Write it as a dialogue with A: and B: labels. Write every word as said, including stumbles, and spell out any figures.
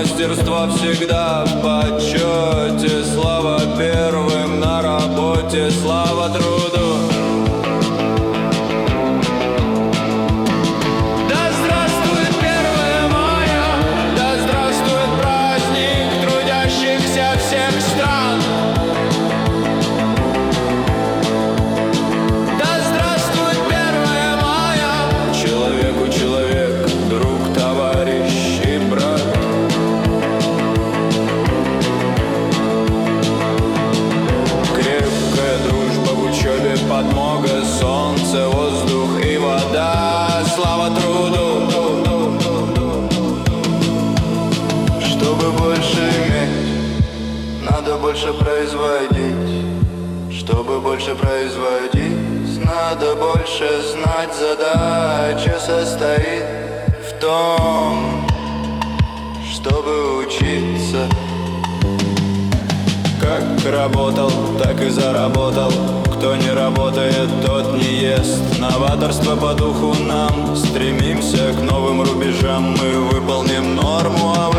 A: мастерство всегда в почете. Слава первым на работе, слава труду. Подмога, солнце, воздух и вода. Слава труду. Чтобы больше иметь, надо больше производить. Чтобы больше производить, надо больше знать. Задача состоит в том, чтобы учиться. Как работал, так и заработал. Кто не работает, тот не ест. Новаторство по духу нам. Стремимся к новым рубежам. Мы выполним норму, а